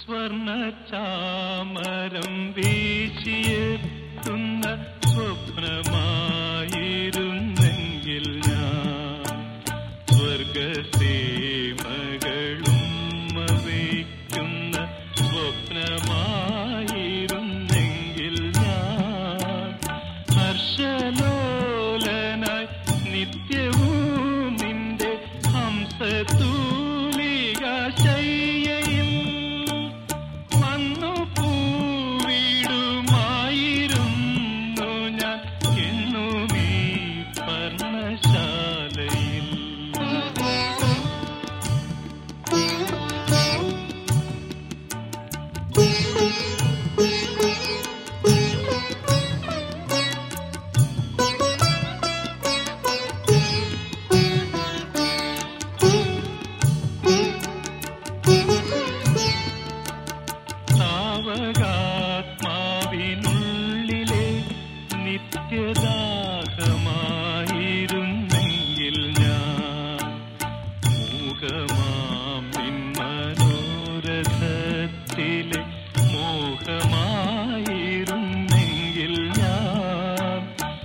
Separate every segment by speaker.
Speaker 1: സ്വർണചാമരം വീശിയെത്തുന്ന സ്വപ്നമായിരുന്നെങ്കിൽ ഞാൻ സ്വർഗസീമകളും വയ്ക്കുന്ന സ്വപ്നമായിരുന്നെങ്കിൽ ഞാൻ ഹർഷലോലനായി നിത്യവും നിന്റെ ഹംസതൂലിക ശയ്യയിൽ വന്നു പൂവിടുമായിരുന്നു ഞാൻ എന്നും ഈ പർണശാലയിൽ. സാവകാത്മാവിനുള്ളിലെ നിത്യദാഹമായിരുന്നെങ്കിൽ ഞാൻ മൂകമാം നിൻ മനോരഥത്തിലെ മോഹമായിരുന്നെങ്കിൽ ഞാൻ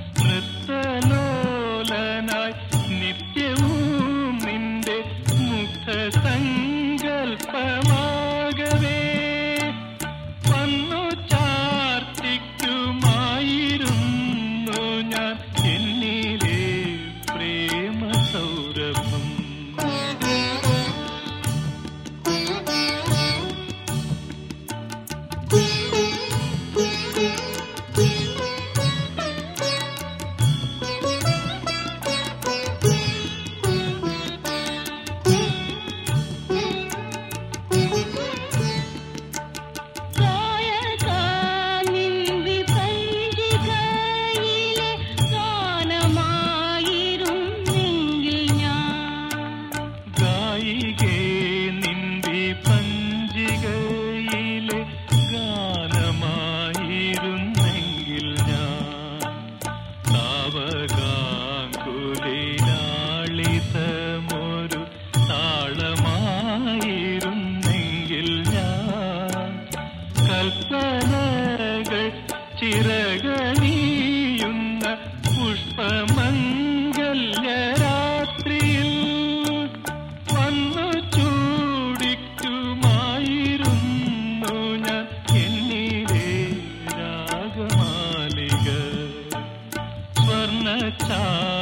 Speaker 1: നൃത്തലോലനായി നിത്യവും നിന്റെ മുഖസങ്കൽപ്പമാകവേ വന്നു ചാർത്തിക്കുമായിരുന്നു ഞാൻ എന്നിലെ പ്രേമ സൗരഭം. ഗായികേ നിൻവി പഞ്ചികയിലെ ഗാനമായിരുന്നെങ്കിൽ ഞാൻ താവകാങ്കുലിനാളിതമൊരു താളമായിരുന്നെങ്കിൽ ഞാൻ കൽപ്പനകൾ ചിറകണിയുന്ന പുഷ്പമംഗല്യരാത്രിയിൽ വന്നു ചൂടിക്കുമായിരുന്നു ഞാൻ എന്നിലെ രാഗമാലിക. സ്വർണചാ